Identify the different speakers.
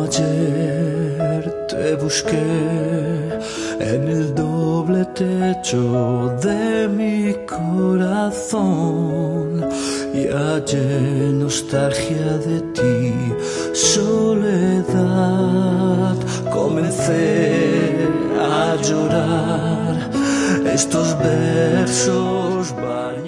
Speaker 1: Ayer te busqué en el doble techo de mi corazón y hallé nostalgia de ti, soledad. Comencé a llorar estos versos.